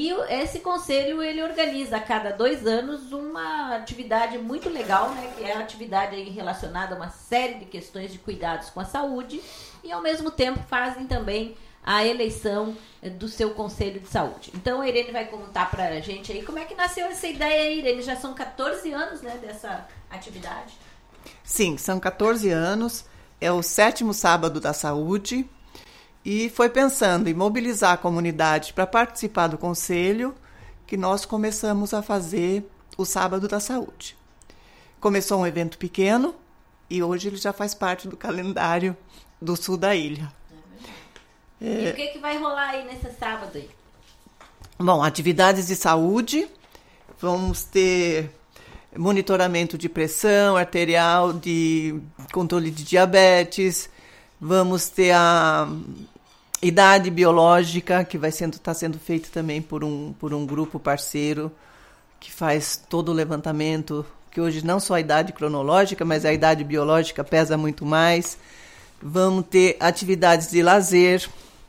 E esse conselho, ele organiza a cada 2 anos uma atividade muito legal, né? Que é a atividade aí relacionada a uma série de questões de cuidados com a saúde. E, ao mesmo tempo, fazem também a eleição do seu conselho de saúde. Então, a Irene vai contar pra gente aí como é que nasceu essa ideia aí, Irene. Já são 14 anos, né, dessa atividade. Sim, são 14 anos. É o 7º Sábado da Saúde. E foi pensando em mobilizar a comunidade para participar do conselho que nós começamos a fazer o Sábado da Saúde. Começou um evento pequeno e hoje ele já faz parte do calendário do sul da ilha. E o que vai rolar aí nesse sábado aí? Bom, atividades de saúde, vamos ter monitoramento de pressão arterial, de controle de diabetes, vamos ter a idade biológica, que está sendo feita também por um grupo parceiro que faz todo o levantamento, que hoje não só a idade cronológica, mas a idade biológica pesa muito mais. Vamos ter atividades de lazer,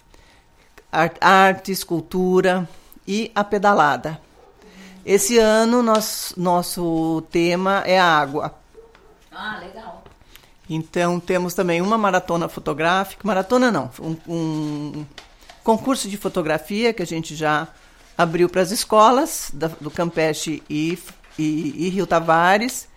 arte, escultura e a pedalada. Esse ano, nosso tema é a água. Ah, legal. Então, temos também uma maratona fotográfica. Maratona não, um concurso de fotografia que a gente já abriu para as escolas do Campeche e Rio Tavares.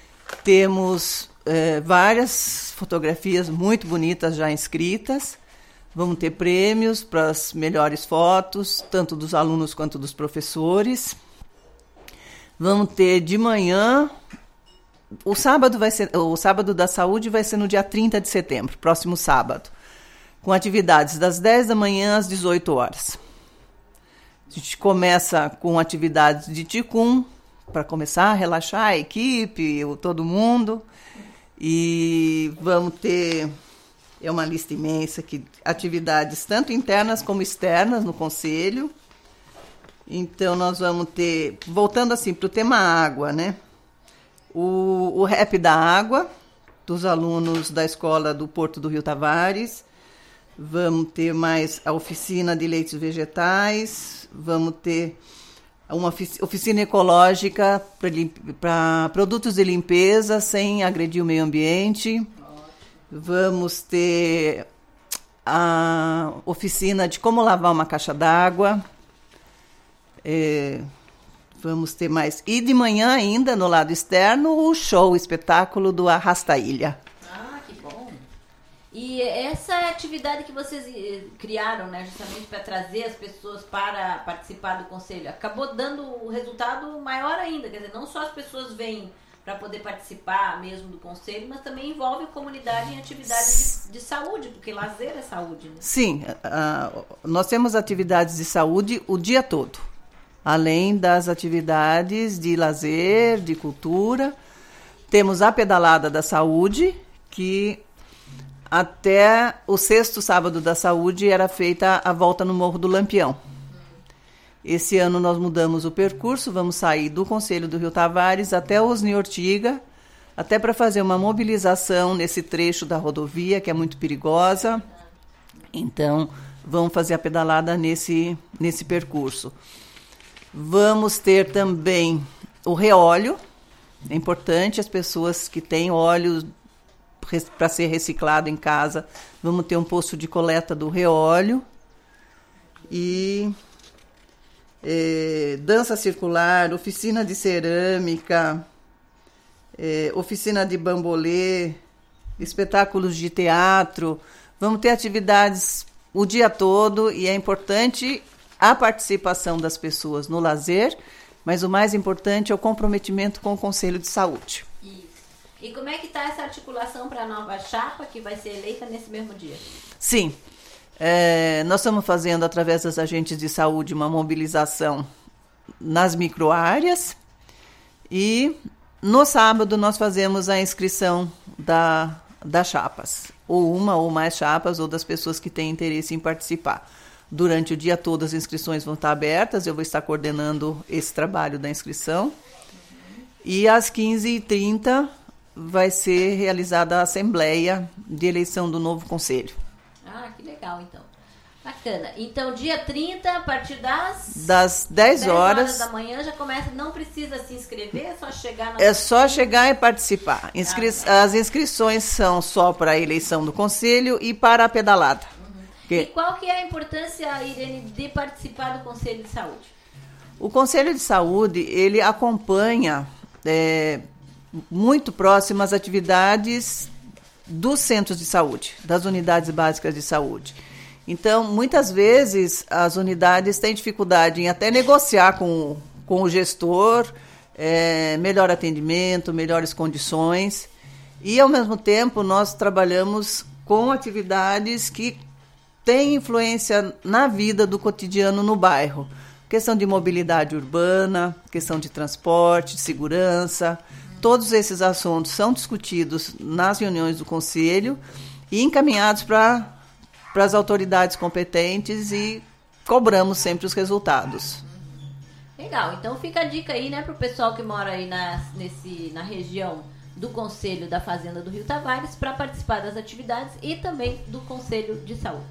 Temos várias fotografias muito bonitas já inscritas. Vamos ter prêmios para as melhores fotos, tanto dos alunos quanto dos professores. Vamos ter de manhã... O sábado da saúde vai ser no dia 30 de setembro, próximo sábado, com atividades das 10 da manhã às 18 horas. A gente começa com atividades de Ticum, para começar a relaxar a equipe, todo mundo. E vamos ter, é uma lista imensa, atividades tanto internas como externas no conselho. Então, nós vamos ter, voltando assim para o tema água, né? O rap da água, dos alunos da escola do Porto do Rio Tavares. Vamos ter mais a oficina de leites vegetais. Vamos ter uma oficina ecológica para produtos de limpeza sem agredir o meio ambiente. Vamos ter a oficina de como lavar uma caixa d'água. Vamos ter mais. E de manhã ainda, no lado externo, o espetáculo do Arrasta Ilha. Ah, que bom. E essa atividade que vocês criaram, né, justamente para trazer as pessoas para participar do conselho, acabou dando um resultado maior ainda. Quer dizer, não só as pessoas vêm para poder participar mesmo do conselho, mas também envolve a comunidade em atividades de saúde, porque lazer é saúde, né? Sim, nós temos atividades de saúde o dia todo. Além das atividades de lazer, de cultura. Temos a pedalada da saúde, que até o 6º Sábado da Saúde era feita a volta no Morro do Lampião. Esse ano nós mudamos o percurso, vamos sair do Conselho do Rio Tavares até Osni Ortiga, até para fazer uma mobilização nesse trecho da rodovia, que é muito perigosa. Então, vamos fazer a pedalada nesse percurso. Vamos ter também o reóleo. É importante as pessoas que têm óleo para ser reciclado em casa. Vamos ter um posto de coleta do reóleo. E dança circular, oficina de cerâmica, oficina de bambolê, espetáculos de teatro. Vamos ter atividades o dia todo e é importante a participação das pessoas no lazer, mas o mais importante é o comprometimento com o Conselho de Saúde. Isso. E como é que está essa articulação para a nova chapa que vai ser eleita nesse mesmo dia? Sim, nós estamos fazendo, através das agentes de saúde, uma mobilização nas microáreas e no sábado nós fazemos a inscrição das chapas, ou uma ou mais chapas, ou das pessoas que têm interesse em participar. Durante o dia todo as inscrições vão estar abertas, eu vou estar coordenando esse trabalho da inscrição. E às 15h30 vai ser realizada a assembleia de eleição do novo conselho. Ah, que legal, então. Bacana. Então, dia 30, a partir das 10 horas da manhã, já começa, não precisa se inscrever, é só chegar no... É só chegar e participar. As inscrições são só para a eleição do conselho e para a pedalada. E qual que é a importância, Irene, de participar do Conselho de Saúde? O Conselho de Saúde, ele acompanha muito próximo as atividades dos centros de saúde, das unidades básicas de saúde. Então, muitas vezes, as unidades têm dificuldade em até negociar com o gestor, melhor atendimento, melhores condições. E, ao mesmo tempo, nós trabalhamos com atividades que têm influência na vida do cotidiano no bairro. Questão de mobilidade urbana, questão de transporte, de segurança. Todos esses assuntos são discutidos nas reuniões do Conselho e encaminhados para as autoridades competentes e cobramos sempre os resultados. Legal, então fica a dica aí, né, para o pessoal que mora aí na região do Conselho da Fazenda do Rio Tavares para participar das atividades e também do Conselho de Saúde.